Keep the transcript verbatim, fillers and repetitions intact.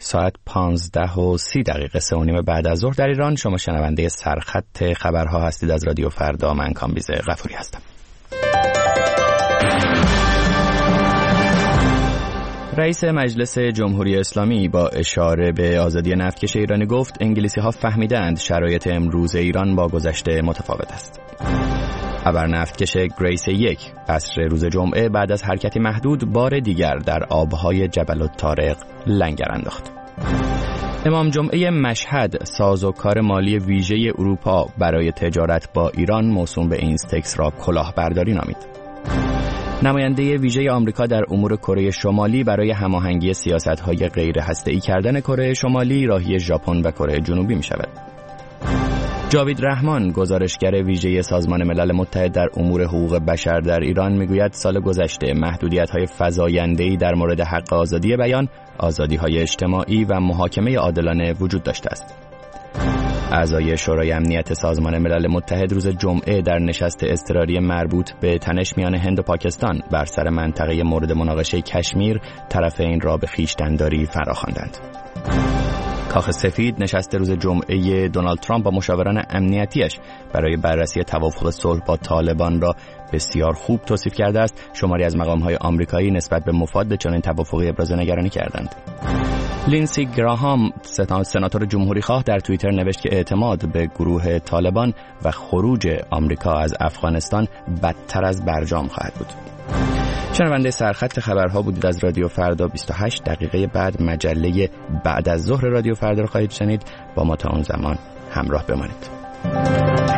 ساعت پانزده و سی دقیقه سه و نیم بعد از ظهر در ایران. شما شنونده سرخط خبرها هستید از رادیو فردا. من کامبیز غفوری هستم. رئیس مجلس جمهوری اسلامی با اشاره به آزادی نفتکش ایرانی گفت انگلیسی‌ها فهمیدند شرایط امروز ایران با گذشته متفاوت است. ابر نفتکش گریس یک عصر روز جمعه بعد از حرکتی محدود بار دیگر در آبهای جبل الطارق لنگر انداخت. امام جمعه مشهد سازوکار مالی ویژه اروپا برای تجارت با ایران موسوم به اینستکس را کلاهبرداری نامید. نماینده ویژه آمریکا در امور کره شمالی برای هماهنگی سیاست‌های غیر هسته‌ای کردن کره شمالی راهی ژاپن و کره جنوبی می‌شود. جاوید رحمان گزارشگر ویژه سازمان ملل متحد در امور حقوق بشر در ایران میگوید سال گذشته محدودیت‌های فزاینده‌ای در مورد حق آزادی بیان، آزادی‌های اجتماعی و محاکمه عادلانه وجود داشته است. اعضای شورای امنیت سازمان ملل متحد روز جمعه در نشست اضطراری مربوط به تنش میان هند و پاکستان بر سر منطقه مورد مناقشه کشمیر طرفین را به خویشتن‌داری فراخواندند. کاخ سفید نشست روز جمعه دونالد ترامپ با مشاوران امنیتیش برای بررسی توافق صلح با طالبان را بسیار خوب توصیف کرده است. شماری از مقام‌های آمریکایی نسبت به مفاد چنین توافقی ابراز نگرانی کردند. لینسی گراهام سناتور جمهوری‌خواه در توییتر نوشت که اعتماد به گروه طالبان و خروج آمریکا از افغانستان بدتر از برجام خواهد بود. شنونده سرخط خبرها بودید از رادیو فردا. بیست و هشت دقیقه بعد مجله بعد از ظهر رادیو فردا رو خواهید شنید. با ما تا اون زمان همراه بمانید.